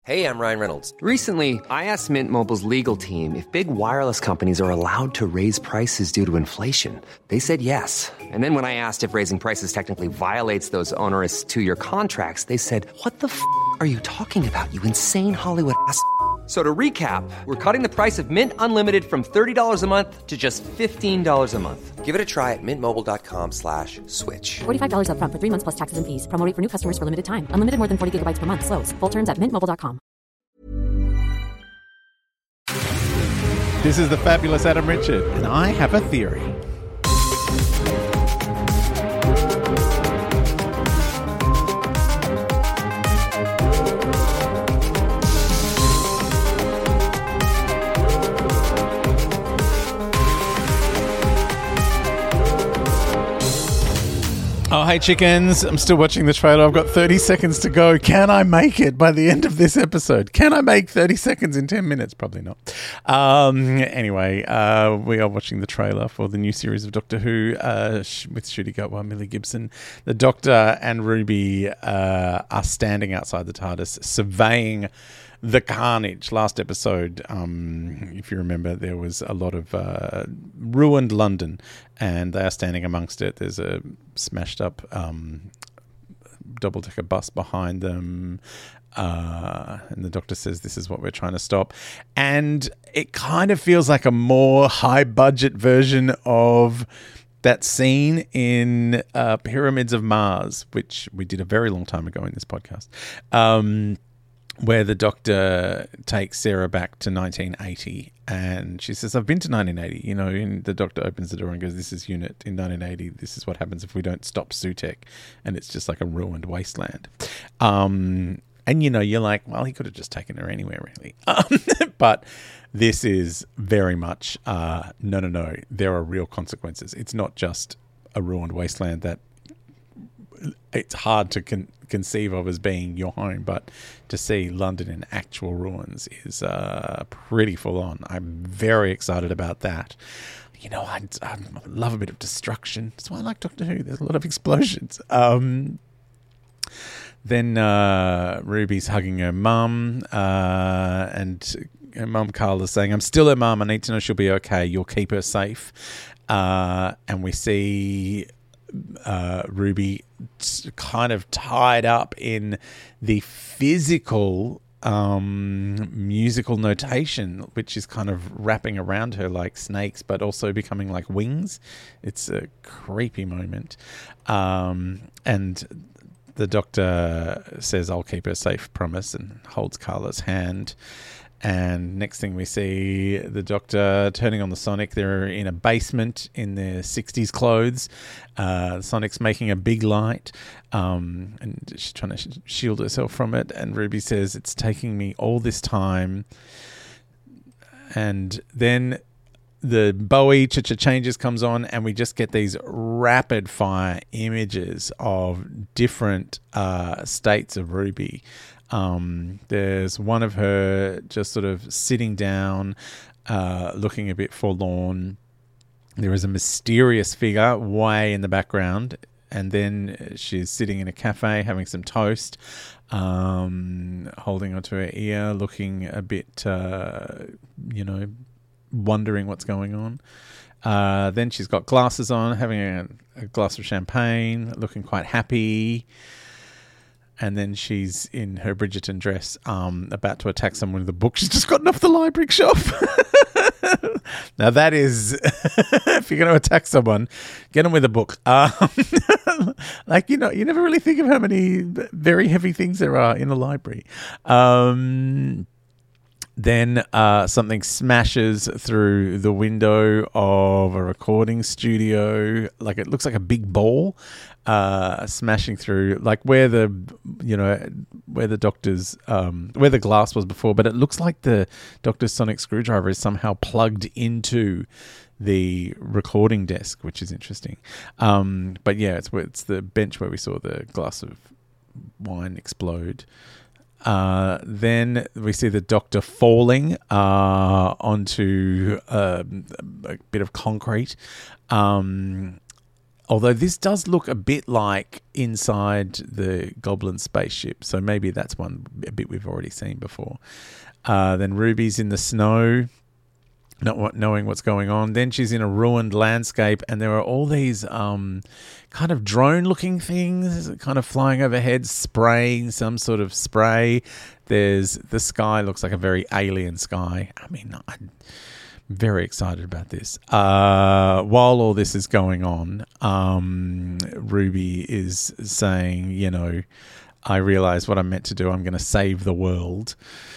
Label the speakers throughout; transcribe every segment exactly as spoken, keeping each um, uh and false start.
Speaker 1: Hey, I'm Ryan Reynolds.
Speaker 2: Recently, I asked Mint Mobile's legal team if big wireless companies are allowed to raise prices due to inflation. They said yes. And then when I asked if raising prices technically violates those onerous two-year contracts, they said, what the f*** are you talking about, you insane Hollywood ass f- So to recap, we're cutting the price of Mint Unlimited from thirty dollars a month to just fifteen dollars a month.
Speaker 1: Give it a try at mintmobile.com slash switch.
Speaker 3: forty-five dollars up front for three months plus taxes and fees. Promo rate for new customers for limited time. Unlimited more than forty gigabytes per month. Slows full terms at mint mobile dot com.
Speaker 4: This is the fabulous Adam Richard, and I have a theory. Oh, hey, chickens. I'm still watching the trailer. I've got thirty seconds to go. Can I make it by the end of this episode? Can I make thirty seconds in ten minutes? Probably not. Um, anyway, uh, we are watching the trailer for the new series of Doctor Who uh, with Ncuti Gatwa, Millie Gibson. The Doctor and Ruby uh, are standing outside the TARDIS, surveying the carnage. Last episode, um, if you remember, there was a lot of uh, ruined London, and they are standing amongst it. There's a smashed up um, double-decker bus behind them, uh, and the Doctor says, this is what we're trying to stop. And it kind of feels like a more high-budget version of that scene in uh, Pyramids of Mars, which we did a very long time ago in this podcast, um, where the Doctor takes Sarah back to nineteen eighty, and she says, I've been to nineteen eighty, you know, and the Doctor opens the door and goes, this is Unit in nineteen eighty, this is what happens if we don't stop Sutekh, and it's just like a ruined wasteland. Um, and, you know, you're like, well, he could have just taken her anywhere, really. Um, but this is very much, uh, no, no, no, there are real consequences. It's not just a ruined wasteland that it's hard to con- conceive of as being your home, but to see London in actual ruins is uh, pretty full on. I'm very excited about that. You know, I, I love a bit of destruction. That's why I like Doctor Who. There's a lot of explosions. Um, then uh, Ruby's hugging her mum, uh, and her mum Carla's saying, I'm still her mum. I need to know she'll be okay. You'll keep her safe. Uh, and we see Uh, Ruby t- kind of tied up in the physical um, musical notation, which is kind of wrapping around her like snakes, but also becoming like wings. It's a creepy moment. Um, and the Doctor says, I'll keep her safe, promise, and holds Carla's hand. And next thing we see the Doctor turning on the Sonic. They're in a basement in their sixties clothes. Uh, Sonic's making a big light, um, and she's trying to shield herself from it. And Ruby says, it's taking me all this time. And then the Bowie Cha-Cha Changes comes on, and we just get these rapid fire images of different uh, states of Ruby. Um, there's one of her just sort of sitting down, uh, looking a bit forlorn. There is a mysterious figure way in the background, and then she's sitting in a cafe having some toast, um, holding onto her ear, looking a bit, uh, you know, wondering what's going on. Uh, then she's got glasses on, having a, a glass of champagne, looking quite happy. And then she's in her Bridgerton dress, um, about to attack someone with a book she's just gotten off the library shelf. Now that is, if you're going to attack someone, get them with a book. Um, like, you know, you never really think of how many very heavy things there are in a library. Um, then uh, something smashes through the window of a recording studio. Like, it looks like a big ball uh, smashing through, like where the, you know, where the Doctor's, um, where the glass was before. But it looks like the Doctor's sonic screwdriver is somehow plugged into the recording desk, which is interesting. Um, but yeah, it's where it's the bench where we saw the glass of wine explode. Uh, then we see the Doctor falling uh, onto uh, a bit of concrete. Um, although this does look a bit like inside the Goblin spaceship, so maybe that's one a bit we've already seen before. Uh, then Ruby's in the snow, not what, knowing what's going on. Then she's in a ruined landscape, and there are all these um, kind of drone-looking things kind of flying overhead, spraying some sort of spray. There's the sky looks like a very alien sky. I mean, I'm very excited about this. Uh, while all this is going on, um, Ruby is saying, you know, I realize what I'm meant to do. I'm going to save the world.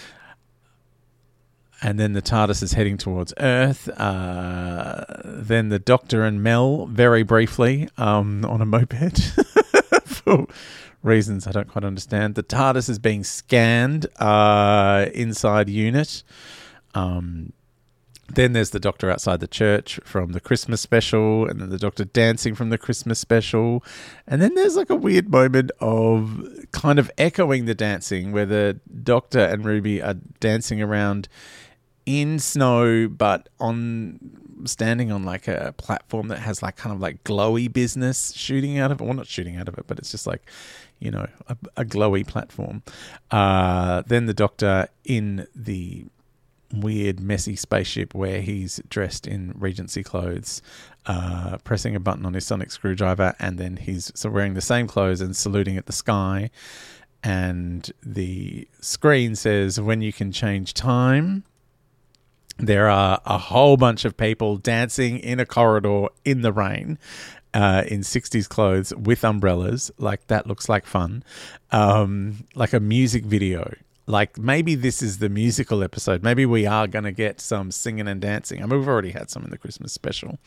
Speaker 4: And then the TARDIS is heading towards Earth. Uh, then the Doctor and Mel, very briefly, um, on a moped for reasons I don't quite understand. The TARDIS is being scanned uh, inside unit. Um, then there's the Doctor outside the church from the Christmas special, and then the Doctor dancing from the Christmas special. And then there's like a weird moment of kind of echoing the dancing where the Doctor and Ruby are dancing around in snow, but on standing on like a platform that has like kind of like glowy business shooting out of it. Well, not shooting out of it, but it's just like, you know, a, a glowy platform. Uh, then the Doctor in the weird, messy spaceship where he's dressed in Regency clothes, uh, pressing a button on his sonic screwdriver, and then he's so wearing the same clothes and saluting at the sky. And the screen says, when you can change time. There are a whole bunch of people dancing in a corridor in the rain uh, in sixties clothes with umbrellas. Like, that looks like fun. Um, like a music video. Like, maybe this is the musical episode. Maybe we are going to get some singing and dancing. I mean, we've already had some in the Christmas special.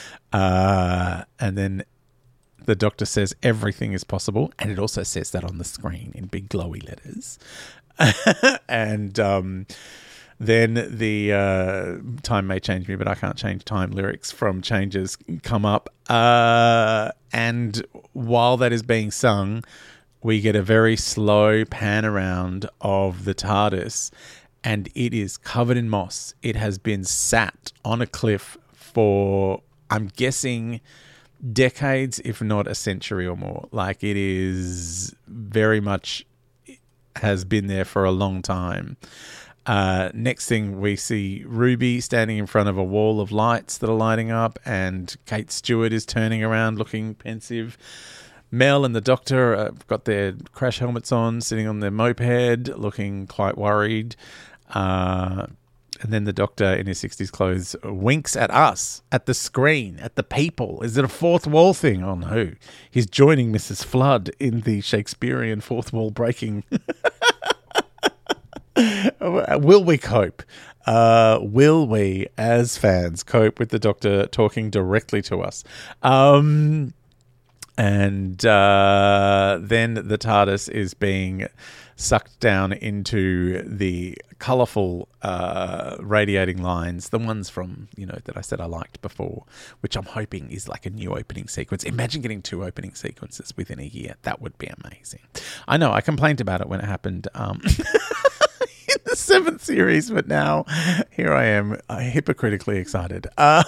Speaker 4: Uh, and then the Doctor says everything is possible. And it also says that on the screen in big glowy letters. and... Um, Then the uh, time may change me, but I can't change time lyrics from Changes come up. Uh, and while that is being sung, we get a very slow pan around of the TARDIS, and it is covered in moss. It has been sat on a cliff for, I'm guessing, decades, if not a century or more. Like, it is very much has been there for a long time. Uh, next thing, we see Ruby standing in front of a wall of lights that are lighting up, and Kate Stewart is turning around looking pensive. Mel and the Doctor have got their crash helmets on, sitting on their moped, looking quite worried. Uh, and then the Doctor in his sixties clothes winks at us, at the screen, at the people. Is it a fourth wall thing? Oh no. He's joining Missus Flood in the Shakespearean fourth wall breaking. Will we cope? Uh, will we, as fans, cope with the Doctor talking directly to us? Um, and uh, then the TARDIS is being sucked down into the colourful uh, radiating lines, the ones from, you know, that I said I liked before, which I'm hoping is like a new opening sequence. Imagine getting two opening sequences within a year. That would be amazing. I know, I complained about it when it happened. Um in the seventh series, but now here I am, uh, hypocritically excited. Uh,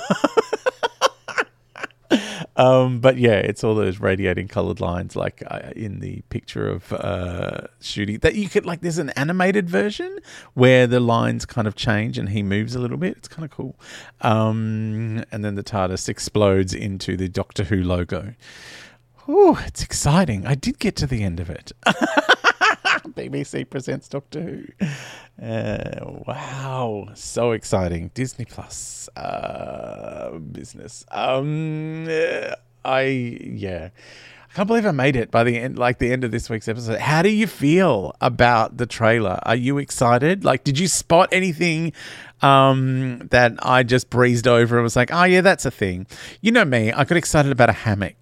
Speaker 4: um, but yeah, it's all those radiating coloured lines, like uh, in the picture of uh, shooting. That you could like. There's an animated version where the lines kind of change and he moves a little bit. It's kind of cool. Um, and then the TARDIS explodes into the Doctor Who logo. Oh, it's exciting! I did get to the end of it. B B C presents Doctor Who. Uh, wow, so exciting! Disney Plus uh, business. Um, uh, I yeah, I can't believe I made it by the end, like the end of this week's episode. How do you feel about the trailer? Are you excited? Like, did you spot anything um, that I just breezed over and was like, oh yeah, that's a thing? You know me, I got excited about a hammock.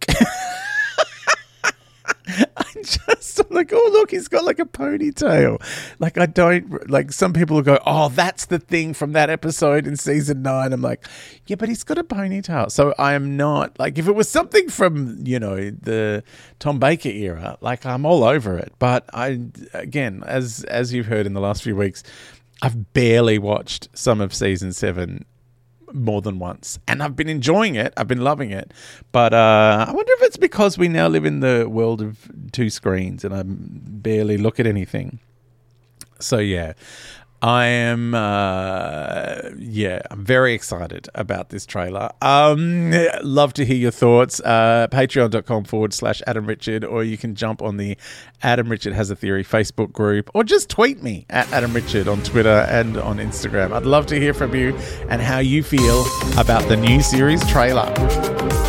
Speaker 4: I just, I'm like, oh, look, he's got like a ponytail. Like, I don't, like, some people will go, oh, that's the thing from that episode in season nine. I'm like, yeah, but he's got a ponytail. So I am not, like, if it was something from, you know, the Tom Baker era, like, I'm all over it. But I, again, as as you've heard in the last few weeks, I've barely watched some of season seven more than once, and I've been enjoying it. I've been loving it, but uh, I wonder if it's because we now live in the world of two screens and I barely look at anything. So yeah, I am, uh, yeah, I'm very excited about this trailer. Um, love to hear your thoughts. Uh, Patreon.com forward slash Adam Richard, or you can jump on the Adam Richard Has a Theory Facebook group, or just tweet me at Adam Richard on Twitter and on Instagram. I'd love to hear from you and how you feel about the new series trailer.